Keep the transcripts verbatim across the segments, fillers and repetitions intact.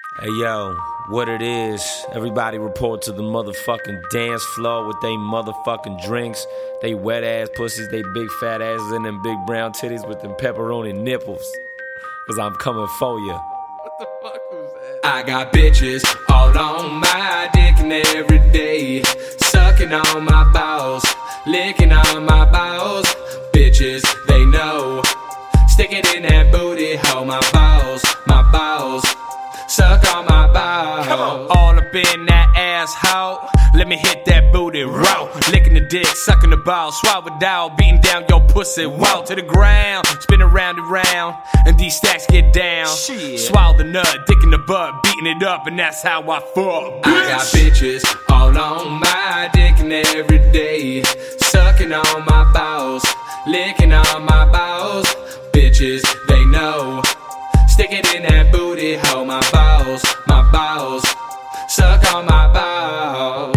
Hey yo, what it is, everybody report to the motherfucking dance floor with they motherfucking drinks, they wet ass pussies, they big fat asses, and them big brown titties with them pepperoni nipples. Cause I'm coming for ya. What the fuck was that? I got bitches all on my dick and every day, sucking on my balls, licking on my balls. Bitches, they know, stick it in that booty hole. My balls, my balls, suck on my balls. Come on. All up in that asshole, let me hit that booty raw. Licking the dick, sucking the balls, swallow it down, beating down your pussy, wow, to the ground, spin around and round, and these stacks get down. Shit. Swallow the nut, dick in the butt, beating it up, and that's how I fuck. Bitch. I got bitches all on my dick and every day, sucking on my balls, licking on my balls. Bitches, they know, stick it in that booty hole. My balls, my balls, suck on my balls.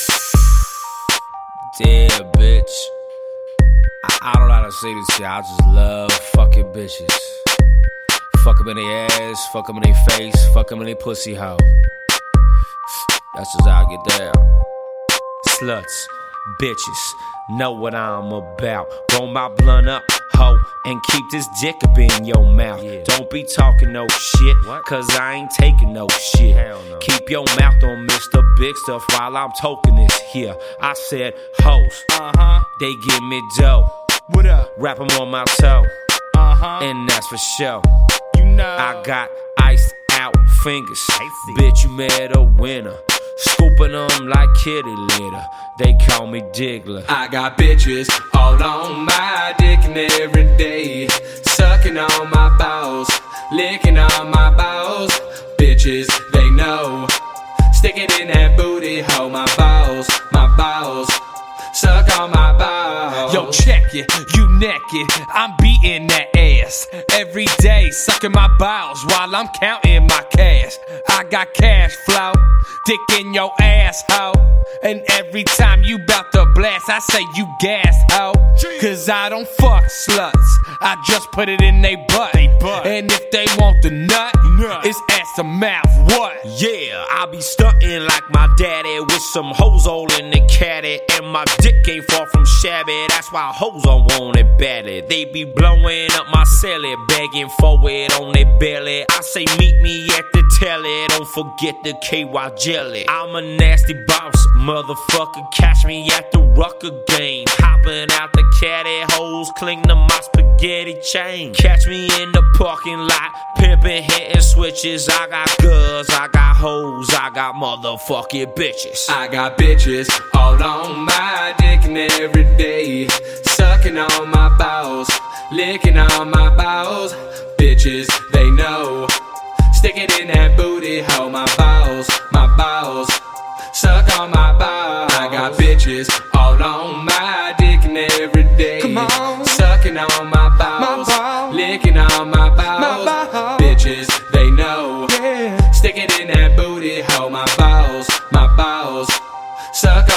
Yeah, bitch. I, I don't know how to say this shit. I just love fucking bitches. Fuck them in their ass, fuck them in their face, fuck them in their pussy hole. That's just how I get down. Sluts, bitches, know what I'm about. Roll my blunt up, ho, and keep this dick up in your mouth. Yeah. Don't be talking no shit, what? Cause I ain't taking no shit. No. Keep your mouth on Mister Big Stuff while I'm toking this here. I said hoes, uh-huh. They give me dough. What up? Wrap them on my toe, uh-huh. And that's for sure. You know I got iced out fingers. Bitch, you met a winner. Scooping them like kitty litter. They call me Diggler. I got bitches all on my dick and every day, sucking on my balls, licking on my balls. Bitches, they know, stick it in that booty hole. My balls, my balls, suck on my balls. Yo, check it, you naked, I'm beating that ass every day, sucking my balls while I'm counting my cash. I got cash flow, dick in your asshole, and every time you bout to blast, I say you gas ho. Cause I don't fuck sluts, I just put it in they butt. And if they want the nut, it's ass to mouth, what? Yeah, I be stunting like my daddy with some hoes all in the caddy, and my dick ain't far from shabby, that's why hoes don't want it badly. They be blowing up my celly, begging for it on their belly. I say meet me at the telly, don't forget the K Y jelly. I'm a nasty boss, motherfucker, catch me at the Rucker game, hopping out the caddy, hoes cling to my spaghetti chain. Catch me in the parking lot, pimping, hitting switches. I got girls, I got hoes, I got motherfucking bitches. I got bitches all on my dick and every day, sucking on my balls, licking on my balls. Bitches, they know, stick it in that booty hole. My balls, my balls, suck on my balls. I got bitches all on my dick and every day, come on, sucking on my balls, my balls, licking on my balls. My balls. Bitches, they know, yeah, stick it in that booty hole. My balls, my balls, suck